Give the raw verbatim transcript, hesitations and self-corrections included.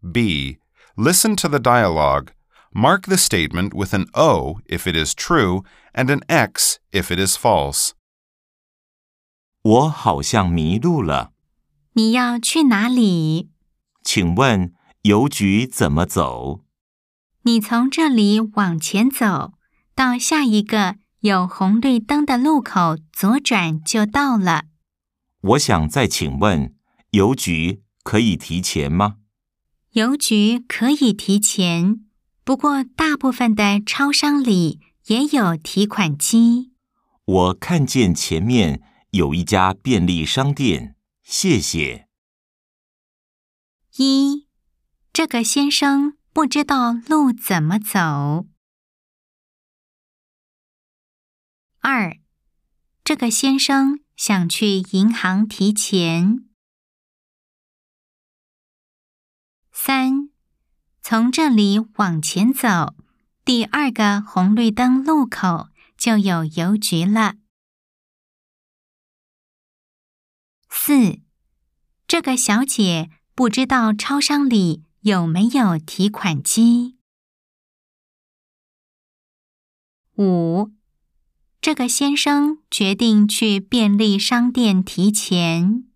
B. Listen to the dialogue. Mark the statement with an O if it is true and an X if it is false. 我好像迷路了。 你要去哪里？ 请问邮局怎么走？ 你从这里往前走，到下一个有红绿灯的路口左转就到了。 我想再请问，邮局可以提钱吗？ 邮局可以提钱，不过大部分的超商里也有提款机。 我看见前面有一家便利商店，谢谢。 一，这个先生不知道路怎么走。二，这个先生想去银行提钱。三，从这里往前走，第二个红绿灯路口就有邮局了。四，这个小姐不知道超商里有没有提款机。五，这个先生决定去便利商店提钱。